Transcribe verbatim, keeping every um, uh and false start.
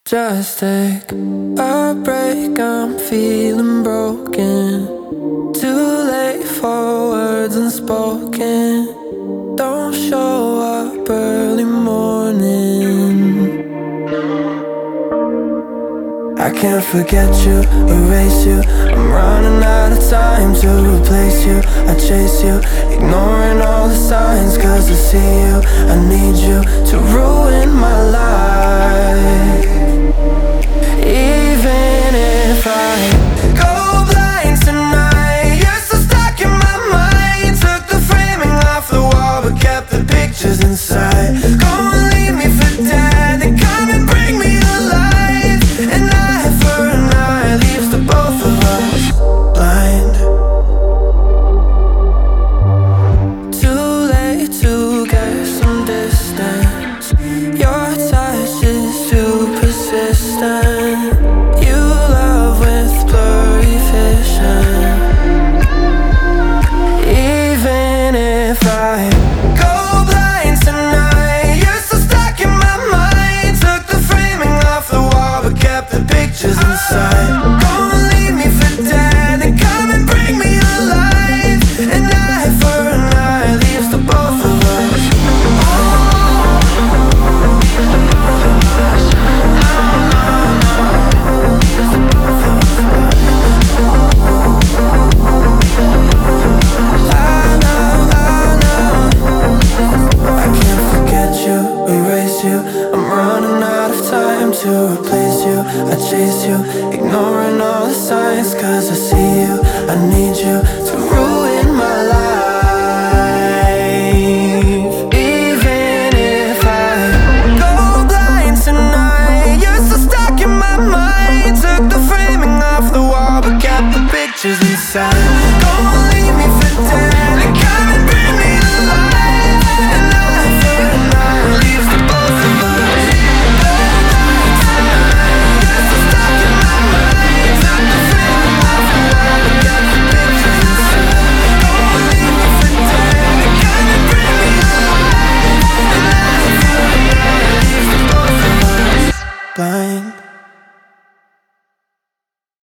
Just take a break, I'm feeling broken. Too late for words unspoken. Don't show up early morning. I can't forget you, erase you. I'm running out of time to replace you. I chase you, ignoring all the signs, cause I see you, I need you to ruin my life. Even if I go blind tonight, you're still stuck in my mind. Took the framing off the wall but kept the pictures inside. Go and leave me for dead, then come and bring me to life. An eye for an eye leaves the both of us blind. Too late to get some distance. Your touch is too persistent. You love with blurry vision. Even if I go blind tonight, you're still stuck in my mind. Took the framing off the wall but kept the pictures inside. Go and leave me for dead, then come and bring me to life. An eye for an eye leaves the both of us. I'm running out of time to replace you. I chase you, ignoring all the signs, cause I see you, I need you to ruin